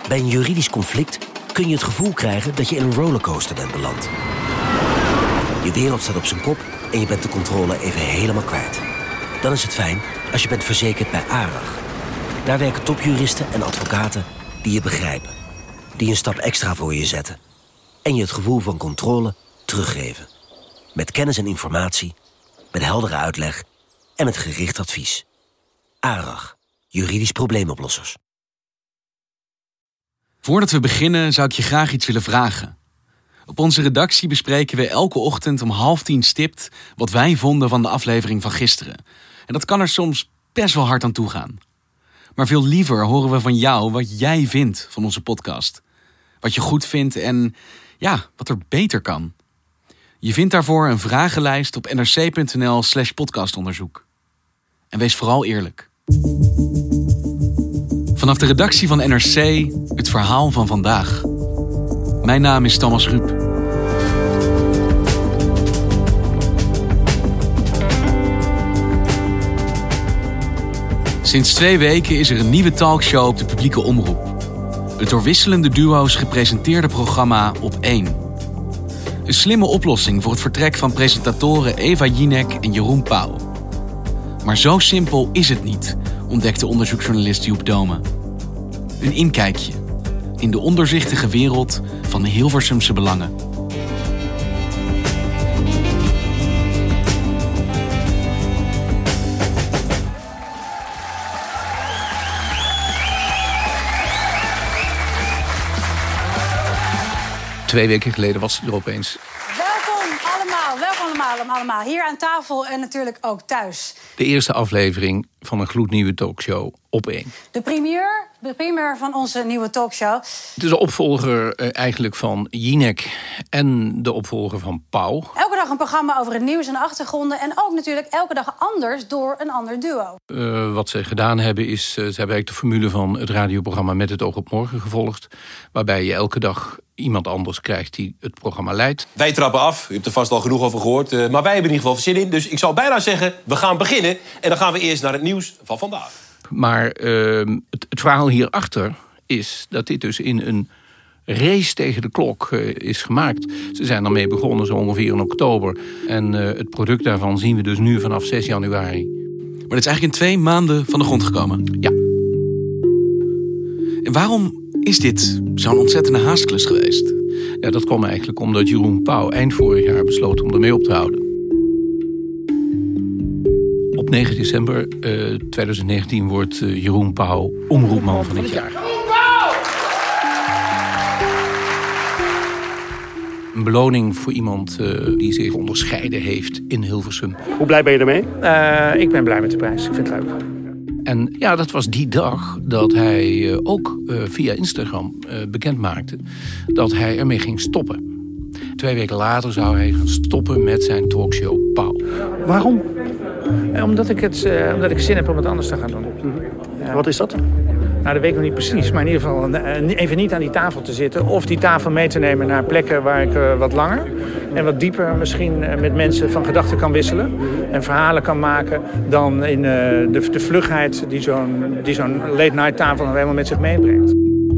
Bij een juridisch conflict kun je het gevoel krijgen dat je in een rollercoaster bent beland. Je wereld staat op zijn kop en je bent de controle even helemaal kwijt. Dan is het fijn als je bent verzekerd bij ARAG. Daar werken topjuristen en advocaten die je begrijpen. Die een stap extra voor je zetten. En je het gevoel van controle teruggeven. Met kennis en informatie, met heldere uitleg en met gericht advies. ARAG, juridisch probleemoplossers. Voordat we beginnen zou ik je graag iets willen vragen. Op onze redactie bespreken we elke ochtend om 9:30 stipt wat wij vonden van de aflevering van gisteren. En dat kan er soms best wel hard aan toe gaan. Maar veel liever horen we van jou wat jij vindt van onze podcast. Wat je goed vindt en wat er beter kan. Je vindt daarvoor een vragenlijst op nrc.nl/podcastonderzoek. En wees vooral eerlijk. Vanaf de redactie van NRC het verhaal van vandaag. Mijn naam is Thomas Ruep. Sinds 2 weken is er een nieuwe talkshow op de publieke omroep. Het door wisselende duo's gepresenteerde programma Op 1. Een slimme oplossing voor het vertrek van presentatoren Eva Jinek en Jeroen Pauw. Maar zo simpel is het niet, ontdekte onderzoeksjournalist Joep Dome. Een inkijkje in de onderzichtige wereld van de Hilversumse belangen. Twee weken geleden was hij er opeens. Welkom allemaal. Hier aan tafel en natuurlijk ook thuis. De eerste aflevering van een gloednieuwe talkshow Op 1. De primeur van onze nieuwe talkshow. Het is de opvolger eigenlijk van Jinek en de opvolger van Pauw. Elke dag een programma over het nieuws en de achtergronden. En ook natuurlijk elke dag anders door een ander duo. Wat ze gedaan hebben is, ze hebben eigenlijk de formule van het radioprogramma Met het oog op morgen gevolgd. Waarbij je elke dag iemand anders krijgt die het programma leidt. Wij trappen af, u hebt er vast al genoeg over gehoord. Maar wij hebben in ieder geval zin in. Dus ik zou bijna zeggen, we gaan beginnen. En dan gaan we eerst naar het nieuws van vandaag. Maar het verhaal hierachter is dat dit dus in een race tegen de klok is gemaakt. Ze zijn ermee begonnen zo ongeveer in oktober. En het product daarvan zien we dus nu vanaf 6 januari. Maar dat is eigenlijk in 2 maanden van de grond gekomen. Ja. En waarom is dit zo'n ontzettende haastklus geweest? Ja, dat kwam eigenlijk omdat Jeroen Pauw eind vorig jaar besloot om ermee op te houden. Op 9 december 2019 wordt Jeroen Pauw omroepman van het jaar. Een beloning voor iemand die zich onderscheiden heeft in Hilversum. Hoe blij ben je ermee? Ik ben blij met de prijs. Ik vind het leuk. En ja, dat was die dag dat hij ook via Instagram bekend maakte dat hij ermee ging stoppen. 2 weken later zou hij gaan stoppen met zijn talkshow Pauw. Waarom? Omdat ik zin heb om het anders te gaan doen. Ja. Wat is dat? Nou, dat weet ik nog niet precies. Maar in ieder geval even niet aan die tafel te zitten. Of die tafel mee te nemen naar plekken waar ik wat langer en wat dieper misschien met mensen van gedachten kan wisselen. En verhalen kan maken dan in de vlugheid die zo'n late night tafel nog helemaal met zich meebrengt.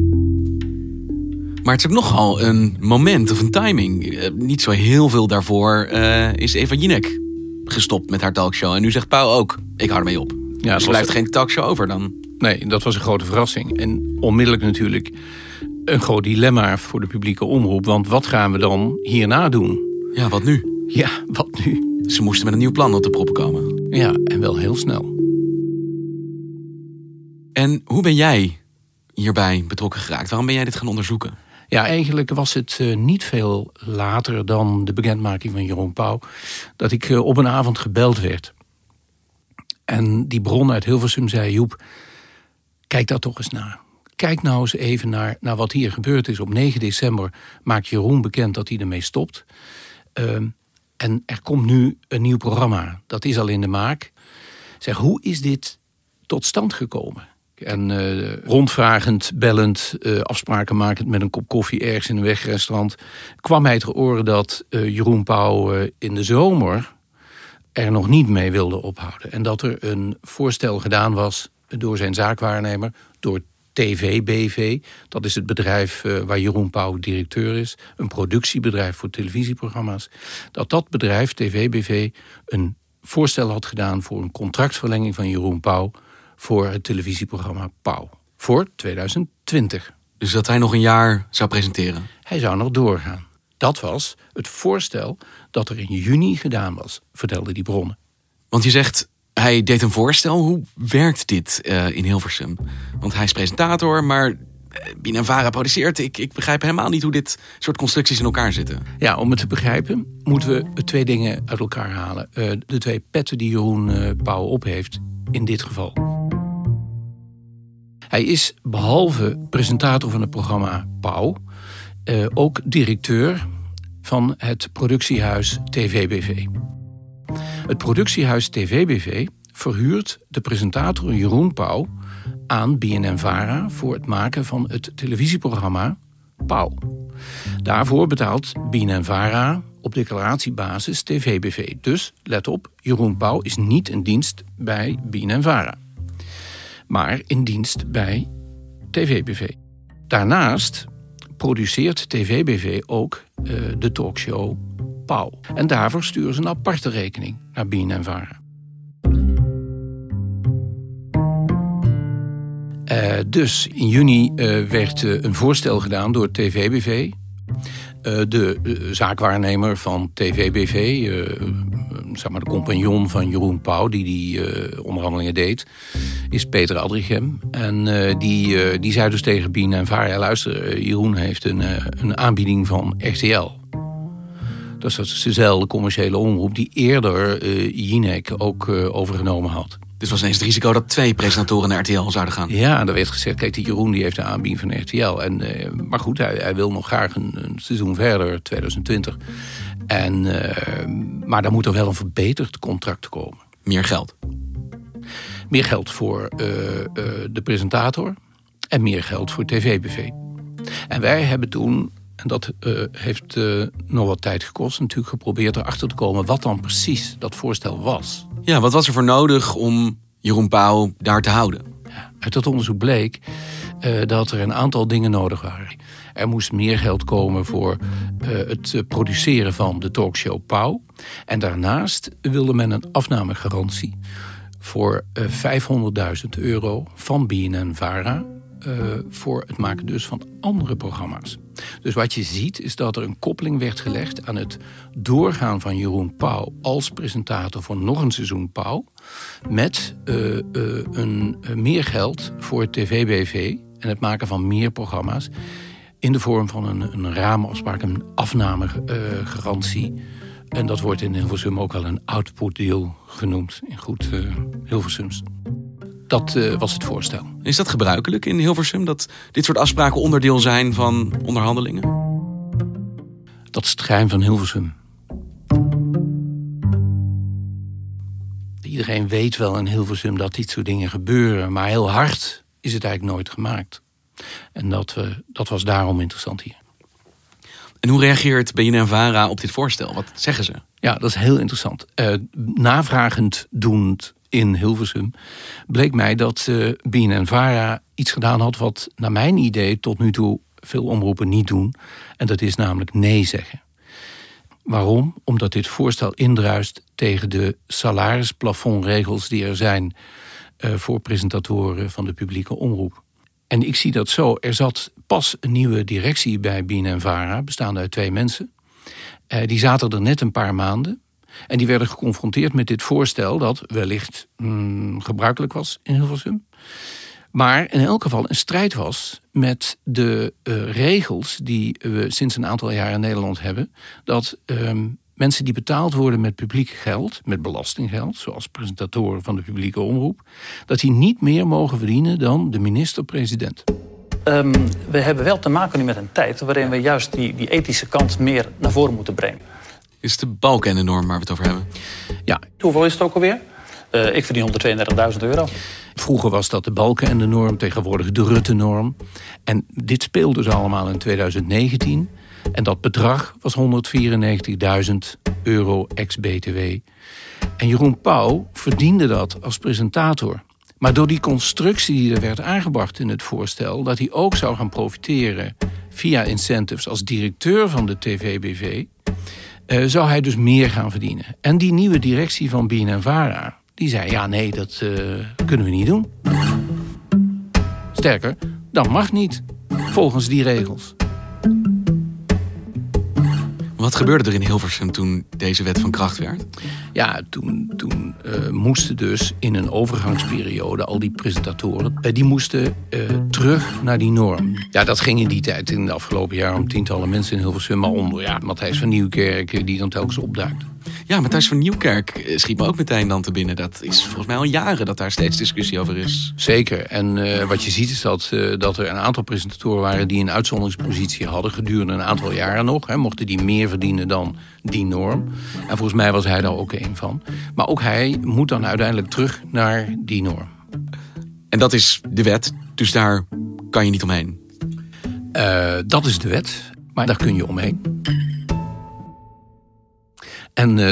Maar het is ook nogal een moment of een timing. Niet zo heel veel daarvoor is Eva Jinek gestopt met haar talkshow. En nu zegt Pauw ook, ik hou ermee op. Ja, dus er blijft geen talkshow over dan. Nee, dat was een grote verrassing. En onmiddellijk natuurlijk een groot dilemma voor de publieke omroep. Want wat gaan we dan hierna doen? Ja, wat nu? Ja, wat nu? Ze moesten met een nieuw plan op de proppen komen. Ja, en wel heel snel. En hoe ben jij hierbij betrokken geraakt? Waarom ben jij dit gaan onderzoeken? Ja, eigenlijk was het niet veel later dan de bekendmaking van Jeroen Pauw dat ik op een avond gebeld werd. En die bron uit Hilversum zei, Joep, kijk daar toch eens naar. Kijk nou eens even naar wat hier gebeurd is. Op 9 december maakt Jeroen bekend dat hij ermee stopt. En er komt nu een nieuw programma. Dat is al in de maak. Zeg, hoe is dit tot stand gekomen? En rondvragend, bellend, afspraken makend met een kop koffie ergens in een wegrestaurant, kwam hij ter oren dat Jeroen Pauw in de zomer er nog niet mee wilde ophouden. En dat er een voorstel gedaan was door zijn zaakwaarnemer, door TVBV, dat is het bedrijf waar Jeroen Pauw directeur is, een productiebedrijf voor televisieprogramma's, dat bedrijf, TVBV, een voorstel had gedaan voor een contractverlenging van Jeroen Pauw voor het televisieprogramma Pauw. Voor 2020. Dus dat hij nog een jaar zou presenteren? Hij zou nog doorgaan. Dat was het voorstel dat er in juni gedaan was, vertelden die bronnen. Want je zegt, hij deed een voorstel. Hoe werkt dit in Hilversum? Want hij is presentator, maar BNNVARA produceert. Ik begrijp helemaal niet hoe dit soort constructies in elkaar zitten. Ja, om het te begrijpen moeten we 2 dingen uit elkaar halen. De 2 petten die Jeroen Pauw op heeft in dit geval. Hij is behalve presentator van het programma Pauw ook directeur van het productiehuis TVBV. Het productiehuis TVBV verhuurt de presentator Jeroen Pauw aan BNNVARA voor het maken van het televisieprogramma Pauw. Daarvoor betaalt BNNVARA op declaratiebasis TVBV. Dus, let op, Jeroen Pauw is niet in dienst bij BNNVARA, maar in dienst bij TVBV. Daarnaast produceert TVBV ook de talkshow Pauw. En daarvoor sturen ze een aparte rekening naar BNNVARA. Dus in juni werd een voorstel gedaan door TVBV. De zaakwaarnemer van TVBV, zeg maar de compagnon van Jeroen Pauw, die onderhandelingen deed, is Peter Adrichem. En die zei dus tegen BNNVARA, luister, Jeroen heeft een aanbieding van RTL. Dat is dezelfde commerciële omroep die eerder Jinek ook overgenomen had. Dus was ineens het risico dat 2 presentatoren naar RTL zouden gaan? Ja, er werd gezegd, kijk, die Jeroen die heeft een aanbieding van RTL. Maar goed, hij wil nog graag een seizoen verder, 2020. Maar dan moet er wel een verbeterd contract komen. Meer geld? Meer geld voor de presentator en meer geld voor TVBV. En wij hebben toen, en dat heeft nog wat tijd gekost, natuurlijk geprobeerd erachter te komen wat dan precies dat voorstel was. Ja, wat was er voor nodig om Jeroen Pauw daar te houden? Ja, uit dat onderzoek bleek dat er een aantal dingen nodig waren. Er moest meer geld komen voor het produceren van de talkshow Pauw. En daarnaast wilde men een afnamegarantie voor €500.000 van BNNVARA voor het maken dus van andere programma's. Dus wat je ziet is dat er een koppeling werd gelegd aan het doorgaan van Jeroen Pauw als presentator voor nog een seizoen Pauw, met meer geld voor het TVBV en het maken van meer programma's in de vorm van een raamafspraak, een afnamegarantie. En dat wordt in Hilversum ook wel een output deal genoemd, in goed Hilversums. Dat was het voorstel. Is dat gebruikelijk in Hilversum, dat dit soort afspraken onderdeel zijn van onderhandelingen? Dat is het geheim van Hilversum. Iedereen weet wel in Hilversum dat dit soort dingen gebeuren, maar heel hard is het eigenlijk nooit gemaakt. En dat was daarom interessant hier. En hoe reageert BNNVARA op dit voorstel? Wat zeggen ze? Ja, dat is heel interessant. Navragend doend in Hilversum bleek mij dat BNNVARA iets gedaan had wat naar mijn idee tot nu toe veel omroepen niet doen. En dat is namelijk nee zeggen. Waarom? Omdat dit voorstel indruist tegen de salarisplafondregels die er zijn voor presentatoren van de publieke omroep. En ik zie dat zo. Er zat pas een nieuwe directie bij BNNVARA, bestaande uit 2 mensen. Die zaten er net een paar maanden. En die werden geconfronteerd met dit voorstel dat wellicht gebruikelijk was in Hilversum. Maar in elk geval een strijd was met de regels die we sinds een aantal jaar in Nederland hebben. Dat mensen die betaald worden met publiek geld, met belastinggeld, zoals presentatoren van de publieke omroep, dat die niet meer mogen verdienen dan de minister-president. We hebben wel te maken nu met een tijd waarin we juist die ethische kant meer naar voren moeten brengen. Is de balkennorm waar we het over hebben? Ja. Hoeveel is het ook alweer? Ik verdien €132.000. Vroeger was dat de balken en de norm, tegenwoordig de Rutte-norm. En dit speelde dus allemaal in 2019. En dat bedrag was €194.000 ex-BTW. En Jeroen Pauw verdiende dat als presentator Maar door die constructie die er werd aangebracht in het voorstel, dat hij ook zou gaan profiteren via incentives als directeur van de TV-BV, zou hij dus meer gaan verdienen. En die nieuwe directie van BNNVARA, die zei, ja nee, dat kunnen we niet doen. Sterker, dat mag niet, volgens die regels. Wat gebeurde er in Hilversum toen deze wet van kracht werd? Ja, toen moesten dus in een overgangsperiode al die presentatoren, die moesten terug naar die norm. Ja, dat ging in die tijd, in de afgelopen jaar, om tientallen mensen in Hilversum, maar onder, ja, Matthijs van Nieuwkerk, die dan telkens opduikt. Ja, Matthijs van Nieuwkerk schiet me ook meteen dan te binnen. Dat is volgens mij al jaren dat daar steeds discussie over is. Zeker. En wat je ziet is dat er een aantal presentatoren waren die een uitzonderingspositie hadden gedurende een aantal jaren nog. Hè, mochten die meer verdienen dan die norm. En volgens mij was hij daar ook een van. Maar ook hij moet dan uiteindelijk terug naar die norm. En dat is de wet, dus daar kan je niet omheen? Dat is de wet, maar daar kun je omheen. En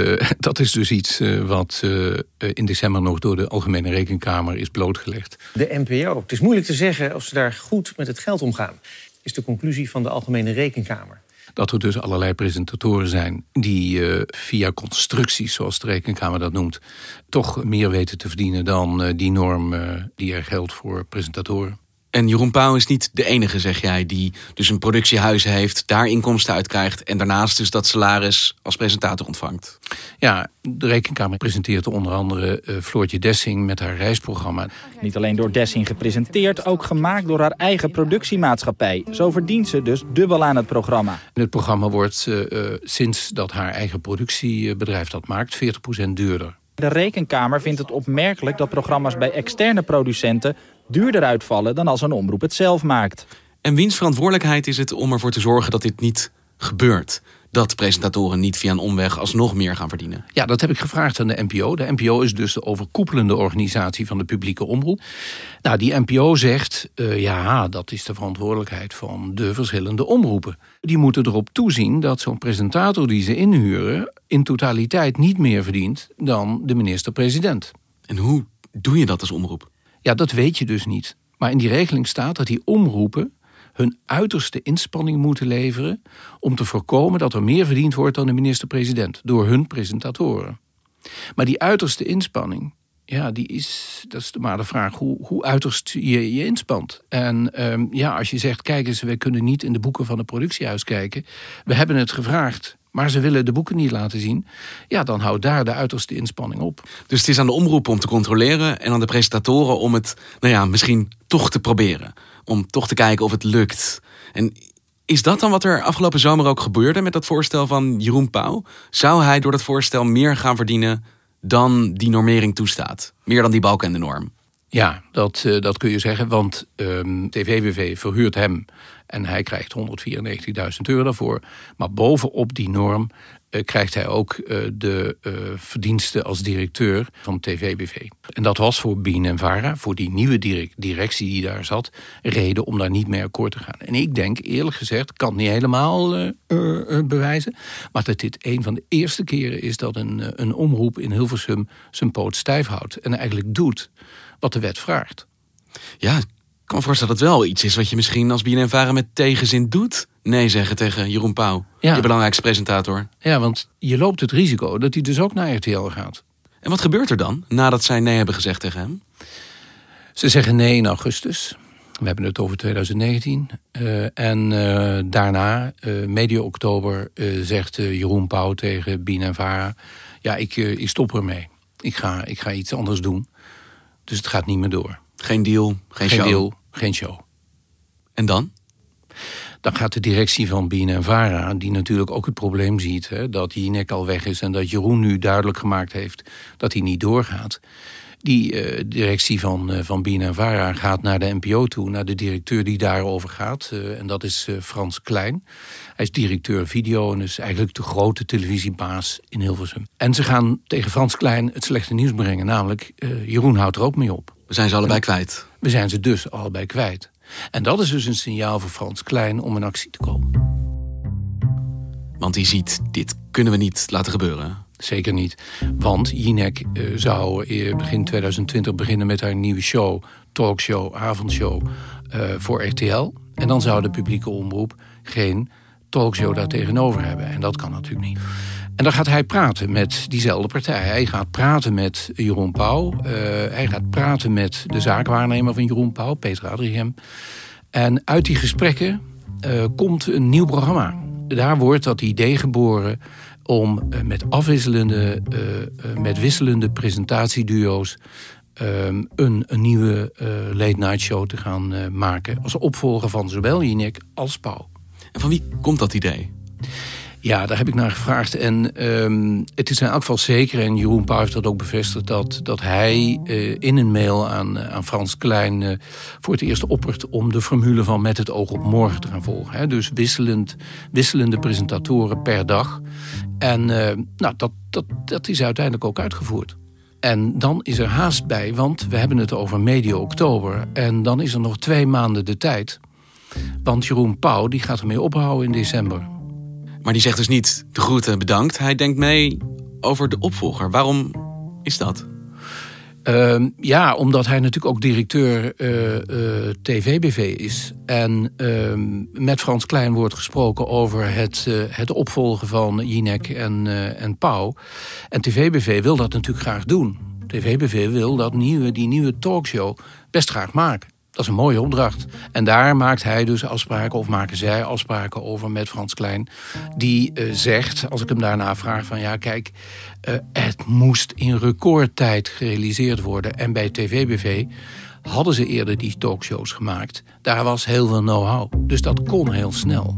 dat is dus iets wat in december nog door de Algemene Rekenkamer is blootgelegd. De NPO. Het is moeilijk te zeggen of ze daar goed met het geld omgaan, is de conclusie van de Algemene Rekenkamer. Dat er dus allerlei presentatoren zijn die via constructies, zoals de Rekenkamer dat noemt, toch meer weten te verdienen dan die norm die er geldt voor presentatoren. En Jeroen Pauw is niet de enige, zeg jij, die dus een productiehuis heeft, daar inkomsten uit krijgt en daarnaast dus dat salaris als presentator ontvangt. Ja, de Rekenkamer presenteert onder andere Floortje Dessing met haar reisprogramma. Niet alleen door Dessing gepresenteerd, ook gemaakt door haar eigen productiemaatschappij. Zo verdient ze dus dubbel aan het programma. Het programma wordt sinds dat haar eigen productiebedrijf dat maakt 40% duurder. De Rekenkamer vindt het opmerkelijk dat programma's bij externe producenten duurder uitvallen dan als een omroep het zelf maakt. En wiens verantwoordelijkheid is het om ervoor te zorgen dat dit niet gebeurt? Dat presentatoren niet via een omweg alsnog meer gaan verdienen? Ja, dat heb ik gevraagd aan de NPO. De NPO is dus de overkoepelende organisatie van de publieke omroep. Nou, die NPO zegt, ja, dat is de verantwoordelijkheid van de verschillende omroepen. Die moeten erop toezien dat zo'n presentator die ze inhuren in totaliteit niet meer verdient dan de minister-president. En hoe doe je dat als omroep? Ja, dat weet je dus niet. Maar in die regeling staat dat die omroepen hun uiterste inspanning moeten leveren om te voorkomen dat er meer verdiend wordt dan de minister-president door hun presentatoren. Maar die uiterste inspanning, ja, dat is maar de vraag hoe uiterst je inspant. En als je zegt, kijk eens, we kunnen niet in de boeken van het productiehuis kijken. We hebben het gevraagd, maar ze willen de boeken niet laten zien. Ja, dan houdt daar de uiterste inspanning op. Dus het is aan de omroep om te controleren en aan de presentatoren om het, misschien toch te proberen. Om toch te kijken of het lukt. En is dat dan wat er afgelopen zomer ook gebeurde met dat voorstel van Jeroen Pauw? Zou hij door dat voorstel meer gaan verdienen dan die normering toestaat? Meer dan die balk en de norm? Ja, dat kun je zeggen, want TV-BV verhuurt hem en hij krijgt €194.000 daarvoor. Maar bovenop die norm krijgt hij ook de verdiensten als directeur van TV-BV. En dat was voor BNNVARA, voor die nieuwe directie die daar zat, reden om daar niet mee akkoord te gaan. En ik denk, eerlijk gezegd, kan het niet helemaal bewijzen, maar dat dit een van de eerste keren is dat een omroep in Hilversum zijn poot stijf houdt en eigenlijk doet wat de wet vraagt. Ja, ik kan me voorstellen dat het wel iets is wat je misschien als BNNVARA met tegenzin doet. Nee zeggen tegen Jeroen Pauw, je belangrijkste presentator. Ja, want je loopt het risico dat hij dus ook naar RTL gaat. En wat gebeurt er dan, nadat zij nee hebben gezegd tegen hem? Ze zeggen nee in augustus. We hebben het over 2019. Daarna, medio oktober, zegt Jeroen Pauw tegen BNNVARA, ja, ik stop ermee. Ik ga iets anders doen. Dus het gaat niet meer door. Geen deal, geen show? Deal, geen show. En dan? Dan gaat de directie van BNNVARA, die natuurlijk ook het probleem ziet, dat Jinek al weg is en dat Jeroen nu duidelijk gemaakt heeft dat hij niet doorgaat. Die directie van BNNVARA gaat naar de NPO toe, naar de directeur die daarover gaat. En dat is Frans Klein. Hij is directeur video en is eigenlijk de grote televisiebaas in Hilversum. En ze gaan tegen Frans Klein het slechte nieuws brengen, namelijk Jeroen houdt er ook mee op. We zijn ze allebei kwijt. We zijn ze dus allebei kwijt. En dat is dus een signaal voor Frans Klein om in actie te komen. Want hij ziet, dit kunnen we niet laten gebeuren. Zeker niet. Want Jinek zou begin 2020 beginnen met haar nieuwe show, talkshow, avondshow voor RTL. En dan zou de publieke omroep geen talkshow daar tegenover hebben. En dat kan natuurlijk niet. En dan gaat hij praten met diezelfde partij. Hij gaat praten met Jeroen Pauw. Hij gaat praten met de zaakwaarnemer van Jeroen Pauw, Peter Adrichem. En uit die gesprekken komt een nieuw programma. Daar wordt dat idee geboren om met wisselende presentatieduo's een nieuwe late night show te gaan maken. Als opvolger van zowel Jinek als Pauw. En van wie komt dat idee? Ja, daar heb ik naar gevraagd. En het is in elk geval zeker, en Jeroen Pauw heeft dat ook bevestigd, dat hij in een mail aan Frans Klein voor het eerst oppert om de formule van Met het oog op morgen te gaan volgen. Hè. Dus wisselende presentatoren per dag. En dat is uiteindelijk ook uitgevoerd. En dan is er haast bij, want we hebben het over medio oktober. En dan is er nog 2 maanden de tijd. Want Jeroen Pauw die gaat ermee ophouden in december. Maar die zegt dus niet de groeten, bedankt. Hij denkt mee over de opvolger. Waarom is dat? Omdat hij natuurlijk ook directeur TV-BV is. En met Frans Klein wordt gesproken over het opvolgen van Jinek en Pauw. En TV-BV wil dat natuurlijk graag doen. TV-BV wil die nieuwe talkshow best graag maken. Dat is een mooie opdracht. En daar maakt hij dus afspraken, of maken zij afspraken over met Frans Klein. Die zegt, als ik hem daarna vraag van ja, kijk, het moest in recordtijd gerealiseerd worden. En bij TV-BV hadden ze eerder die talkshows gemaakt. Daar was heel veel know-how. Dus dat kon heel snel.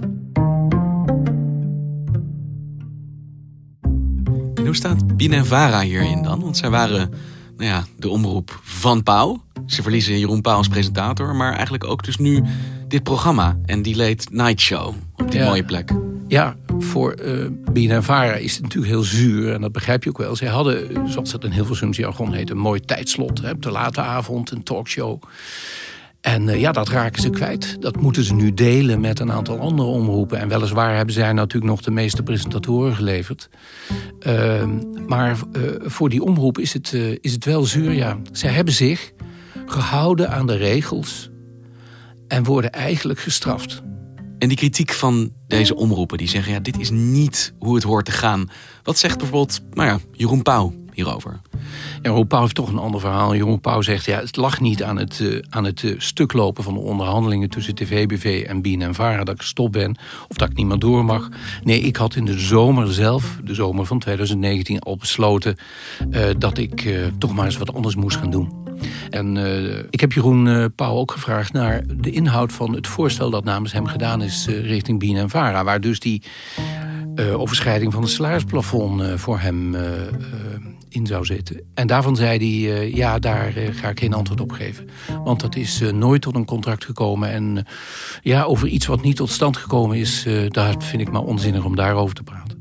En hoe staat BNNVARA hierin dan? Want zij waren de omroep van Pauw. Ze verliezen Jeroen Pauw als presentator, maar eigenlijk ook dus nu dit programma en die late night show op die mooie plek. Ja, voor BNNVARA is het natuurlijk heel zuur en dat begrijp je ook wel. Zij hadden, zoals dat in Hilversums jargon heet, een mooi tijdslot. Op de late avond, een talkshow. En dat raken ze kwijt. Dat moeten ze nu delen met een aantal andere omroepen. En weliswaar hebben zij natuurlijk nog de meeste presentatoren geleverd. Maar voor die omroep is het wel zuur, ja. Zij hebben zich gehouden aan de regels en worden eigenlijk gestraft. En die kritiek van deze omroepen die zeggen, ja, dit is niet hoe het hoort te gaan. Wat zegt bijvoorbeeld Jeroen Pauw hierover? Jeroen Pauw heeft toch een ander verhaal. Jeroen Pauw zegt, ja, het lag niet aan het stuklopen van de onderhandelingen tussen TV-BV en BNNVARA dat ik gestopt ben of dat ik niet meer door mag. Nee, ik had in de zomer zelf, de zomer van 2019, al besloten dat ik toch maar eens wat anders moest gaan doen. En ik heb Jeroen Pauw ook gevraagd naar de inhoud van het voorstel dat namens hem gedaan is richting BNNVARA, waar dus die overschrijding van het salarisplafond voor hem in zou zitten. En daarvan zei hij, daar ga ik geen antwoord op geven. Want dat is nooit tot een contract gekomen. En over iets wat niet tot stand gekomen is, daar vind ik maar onzinnig om daarover te praten.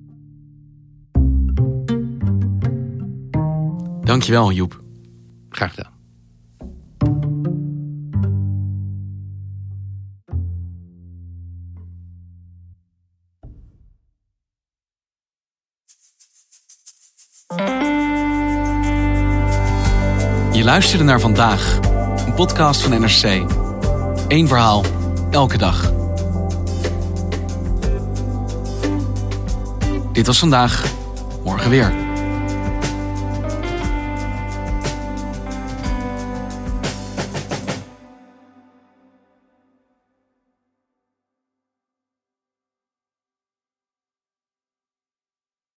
Dankjewel, Joep. Graag gedaan. Je luisterde naar Vandaag, een podcast van NRC. 1 verhaal, elke dag. Dit was Vandaag, morgen weer.